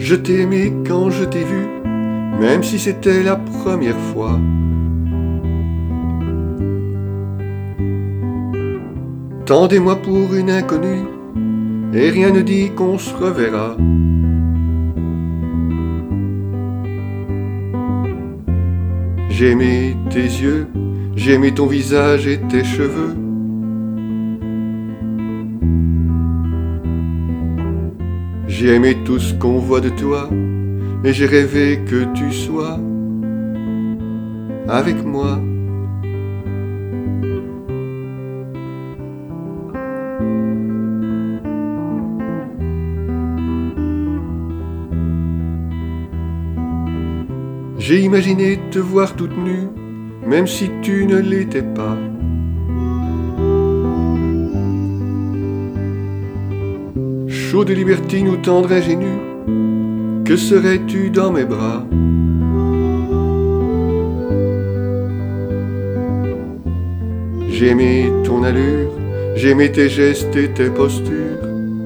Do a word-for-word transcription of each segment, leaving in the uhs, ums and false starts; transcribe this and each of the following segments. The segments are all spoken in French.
Je t'ai aimé quand je t'ai vu, même si c'était la première fois. Tendez-moi pour une inconnue, et rien ne dit qu'on se reverra. J'ai aimé tes yeux, j'ai aimé ton visage et tes cheveux. J'ai aimé tout ce qu'on voit de toi, et j'ai rêvé que tu sois avec moi. J'ai imaginé te voir toute nue, même si tu ne l'étais pas. Chaude libertine ou tendre ingénue, que serais-tu dans mes bras? J'ai aimé ton allure, j'ai aimé tes gestes et tes postures.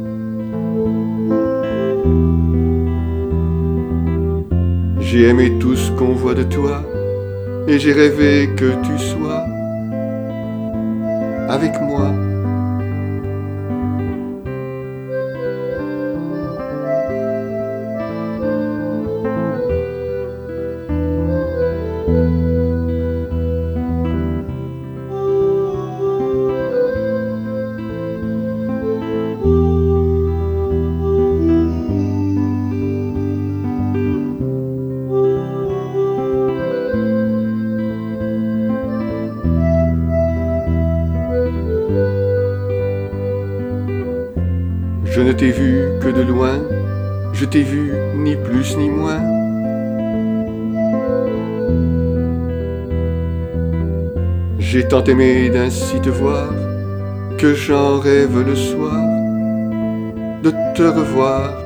J'ai aimé tout ce qu'on voit de toi, et j'ai rêvé que tu sois avec moi. Je ne t'ai vu que de loin, je t'ai vu ni plus ni moins. J'ai tant aimé d'ainsi te voir, que j'en rêve le soir, de te revoir.